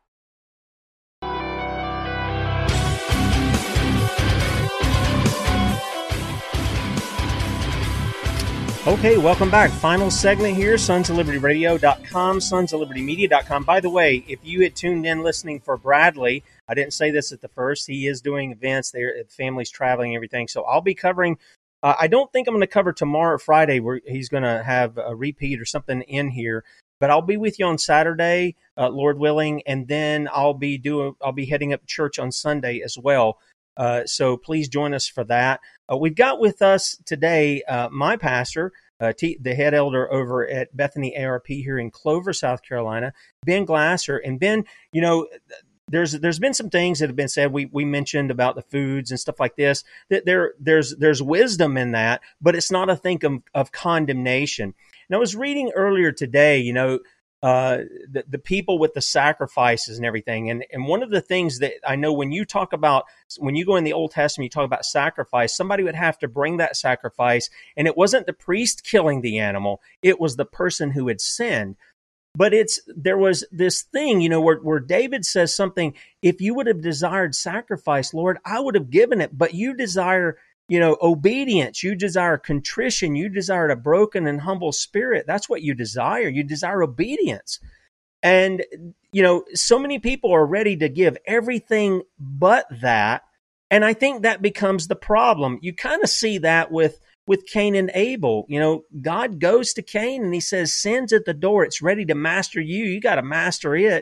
Okay, welcome back. Final segment here, SonsOfLibertyRadio.com, SonsOfLibertyMedia.com. By the way, if you had tuned in listening for Bradley, I didn't say this at the first, he is doing events there, family's traveling and everything, so I'll be covering, I don't think I'm going to cover tomorrow or Friday, where he's going to have a repeat or something in here, but I'll be with you on Saturday, Lord willing, and then I'll be heading up to church on Sunday as well. So please join us for that. We've got with us today my pastor, the head elder over at Bethany ARP here in Clover, South Carolina, Ben Glasser. And Ben, you know, there's been some things that have been said. We mentioned about the foods and stuff like this. That there's wisdom in that, but it's not a thing of condemnation. And I was reading earlier today, you know, the people with the sacrifices and everything. And one of the things that I know when you go in the Old Testament, you talk about sacrifice, somebody would have to bring that sacrifice. And it wasn't the priest killing the animal. It was the person who had sinned. But there was this thing, you know, where David says something, if you would have desired sacrifice, Lord, I would have given it, but you desire, you know, obedience, you desire contrition, you desire a broken and humble spirit. That's what you desire. You desire obedience. And, you know, so many people are ready to give everything but that. And I think that becomes the problem. You kind of see that with Cain and Abel. You know, God goes to Cain and he says, sin's at the door. It's ready to master you. You got to master it.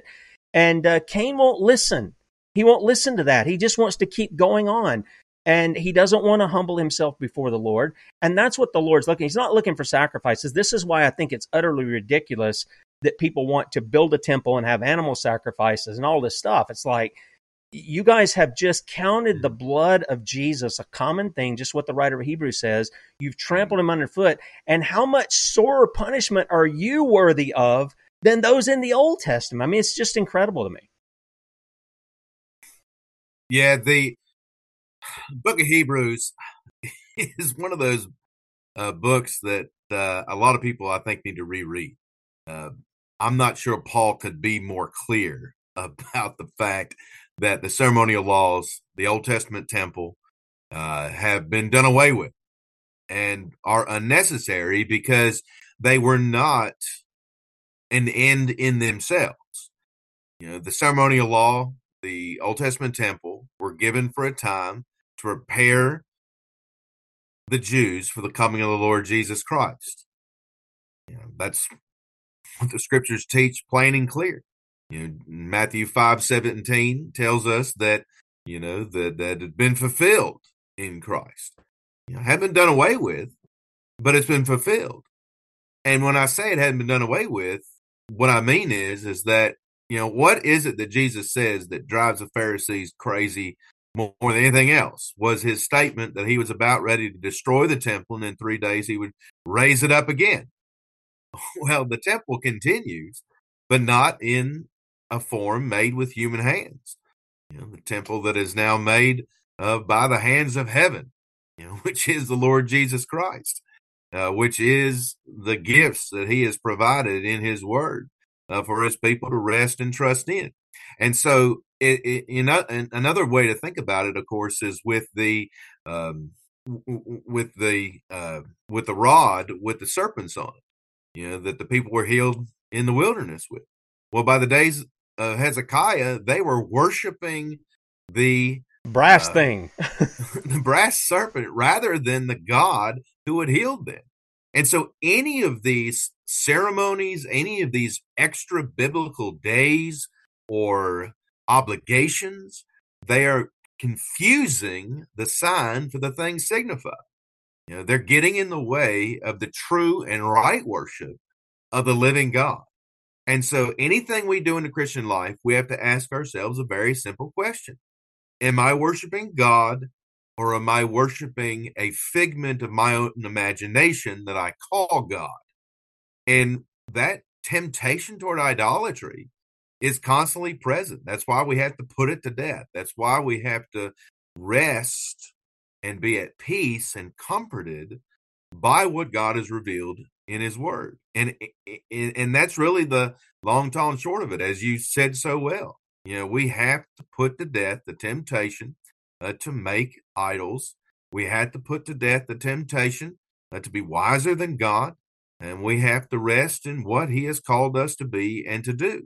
And Cain won't listen. He won't listen to that. He just wants to keep going on. And he doesn't want to humble himself before the Lord. And that's what the Lord's looking. He's not looking for sacrifices. This is why I think it's utterly ridiculous that people want to build a temple and have animal sacrifices and all this stuff. It's like, you guys have just counted the blood of Jesus a common thing, just what the writer of Hebrews says. You've trampled him underfoot. And how much sorer punishment are you worthy of than those in the Old Testament? I mean, it's just incredible to me. Yeah, the book of Hebrews is one of those books that a lot of people, I think, need to reread. I'm not sure Paul could be more clear about the fact that the ceremonial laws, the Old Testament temple, have been done away with and are unnecessary because they were not an end in themselves. The ceremonial law, the Old Testament temple, were given for a time to prepare the Jews for the coming of the Lord Jesus Christ. That's what the scriptures teach plain and clear. Matthew 5:17 tells us that, that it had been fulfilled in Christ. Hadn't been done away with, but it's been fulfilled. And when I say it hadn't been done away with, what I mean is that, what is it that Jesus says that drives the Pharisees crazy more than anything else? Was his statement that he was about ready to destroy the temple and in 3 days he would raise it up again. Well, the temple continues, but not in a form made with human hands. The temple that is now made by the hands of heaven, which is the Lord Jesus Christ, which is the gifts that he has provided in his word for his people to rest and trust in. And so another way to think about it, of course, is with the rod with the serpents on it, that the people were healed in the wilderness with. Well, by the days of Hezekiah, they were worshiping the brass thing, the brass serpent, rather than the God who had healed them. And so any of these ceremonies, any of these extra biblical days or obligations, they are confusing the sign for the thing signified. They're getting in the way of the true and right worship of the living God. And so anything we do in the Christian life, we have to ask ourselves a very simple question. Am I worshiping God, or am I worshiping a figment of my own imagination that I call God? And that temptation toward idolatry is constantly present. That's why we have to put it to death. That's why we have to rest and be at peace and comforted by what God has revealed in his word. And that's really the long, tall, and short of it, as you said so well. We have to put to death the temptation to make idols. We have to put to death the temptation to be wiser than God. And we have to rest in what he has called us to be and to do.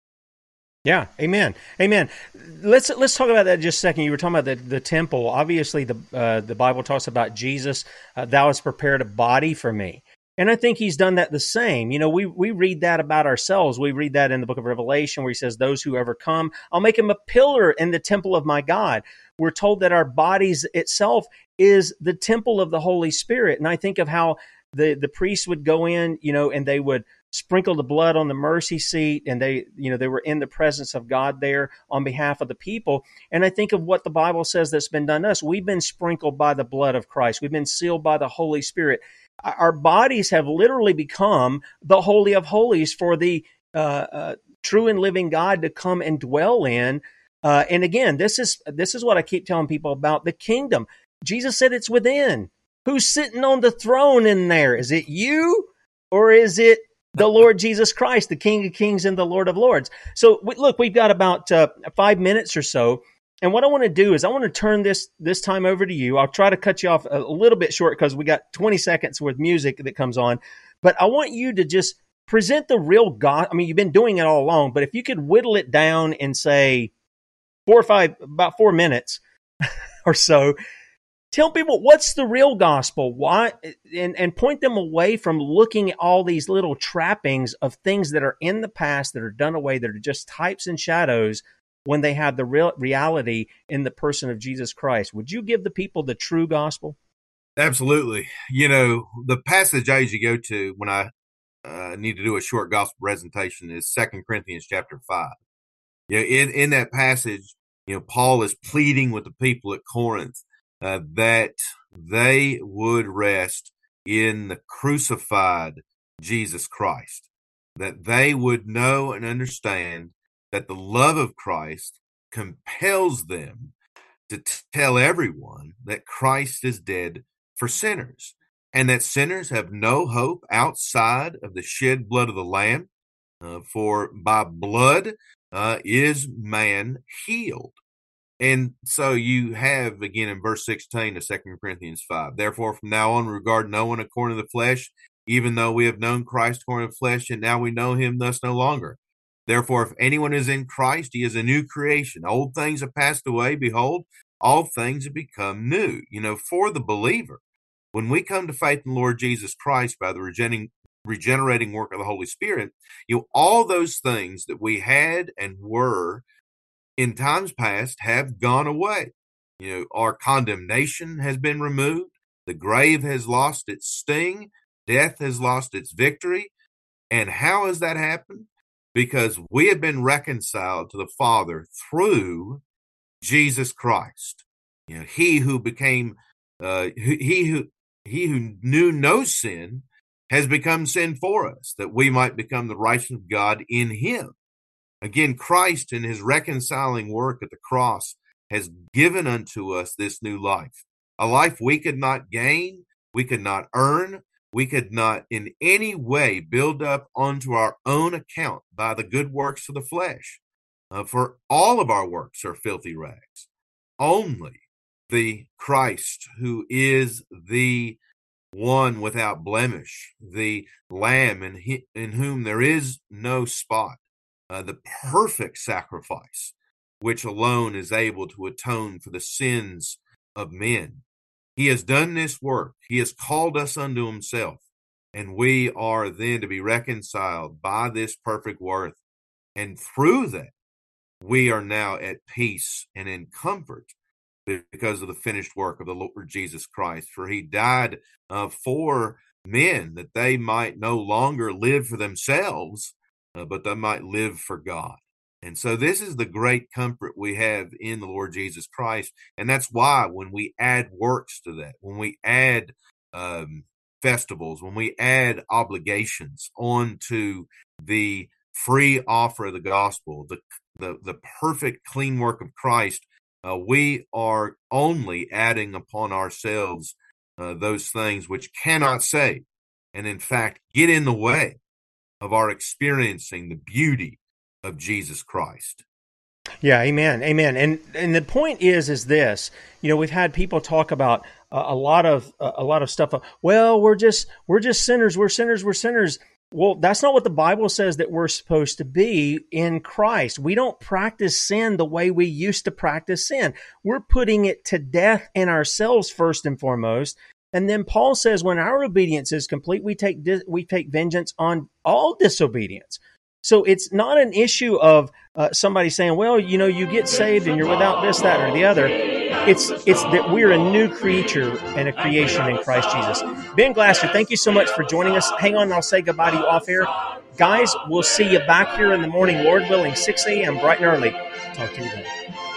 Yeah, amen, amen. Let's talk about that just a second. You were talking about the temple. Obviously, the Bible talks about Jesus. Thou hast prepared a body for me, and I think he's done that the same. We read that about ourselves. We read that in the book of Revelation, where he says, "Those who overcome, I'll make him a pillar in the temple of my God." We're told that our bodies itself is the temple of the Holy Spirit, and I think of how the priests would go in, and they would sprinkle the blood on the mercy seat, and they were in the presence of God there on behalf of the people. And I think of what the Bible says that's been done to us. We've been sprinkled by the blood of Christ. We've been sealed by the Holy Spirit. Our bodies have literally become the Holy of Holies for the true and living God to come and dwell in. And again, this is what I keep telling people about the kingdom. Jesus said it's within. Who's sitting on the throne in there? Is it you, or is it the Lord Jesus Christ, the King of Kings and the Lord of Lords? So look, we've got about 5 minutes or so. And what I want to do is I want to turn this time over to you. I'll try to cut you off a little bit short because we got 20 seconds with music that comes on. But I want you to just present the real God. I mean, you've been doing it all along, but if you could whittle it down in, say, about 4 minutes or so, Tell people what's the real gospel. Why, and point them away from looking at all these little trappings of things that are in the past that are done away, that are just types and shadows, when they have the real reality in the person of Jesus Christ. Would you give the people the true gospel? Absolutely. You know, the passage I usually go to when I need to do a short gospel presentation is 2 Corinthians chapter 5. You know, in that passage, you know, Paul is pleading with the people at Corinth that they would rest in the crucified Jesus Christ, that they would know and understand that the love of Christ compels them to tell everyone that Christ is dead for sinners, and that sinners have no hope outside of the shed blood of the Lamb, for by blood is man healed. And so you have, again, in verse 16 of 2 Corinthians 5, therefore from now on regard no one according to the flesh, even though we have known Christ according to the flesh, and now we know him thus no longer. Therefore, if anyone is in Christ, he is a new creation. Old things have passed away. Behold, all things have become new. You know, for the believer, when we come to faith in the Lord Jesus Christ by the regenerating work of the Holy Spirit, you know, all those things that we had and were in times past have gone away. You know, our condemnation has been removed. The grave has lost its sting. Death has lost its victory. And how has that happened? Because we have been reconciled to the Father through Jesus Christ. You know, he who became, he who knew no sin has become sin for us, that we might become the righteousness of God in him. Again, Christ in his reconciling work at the cross has given unto us this new life, a life we could not gain, we could not earn, we could not in any way build up onto our own account by the good works of the flesh. For all of our works are filthy rags. Only the Christ, who is the one without blemish, the Lamb in whom there is no spot, the perfect sacrifice, which alone is able to atone for the sins of men. He has done this work. He has called us unto himself, and we are then to be reconciled by this perfect worth. And through that, we are now at peace and in comfort because of the finished work of the Lord Jesus Christ. For he died for men, that they might no longer live for themselves, but they might live for God. And so this is the great comfort we have in the Lord Jesus Christ. And that's why when we add works to that, when we add festivals, when we add obligations onto the free offer of the gospel, the perfect clean work of Christ, we are only adding upon ourselves those things which cannot save, and in fact get in the way of our experiencing the beauty of Jesus Christ. Yeah, amen, amen. And the point is this: you know, we've had people talk about a lot of stuff. Well, we're just sinners. We're sinners. Well, that's not what the Bible says that we're supposed to be in Christ. We don't practice sin the way we used to practice sin. We're putting it to death in ourselves first and foremost. And then Paul says when our obedience is complete, we take vengeance on all disobedience. So it's not an issue of somebody saying, well, you know, you get saved and you're without this, that, or the other. It's that we're a new creature and a creation in Christ Jesus. Ben Glasser, thank you so much for joining us. Hang on, I'll say goodbye to you off air. Guys, we'll see you back here in the morning, Lord willing, 6 a.m. bright and early. Talk to you then.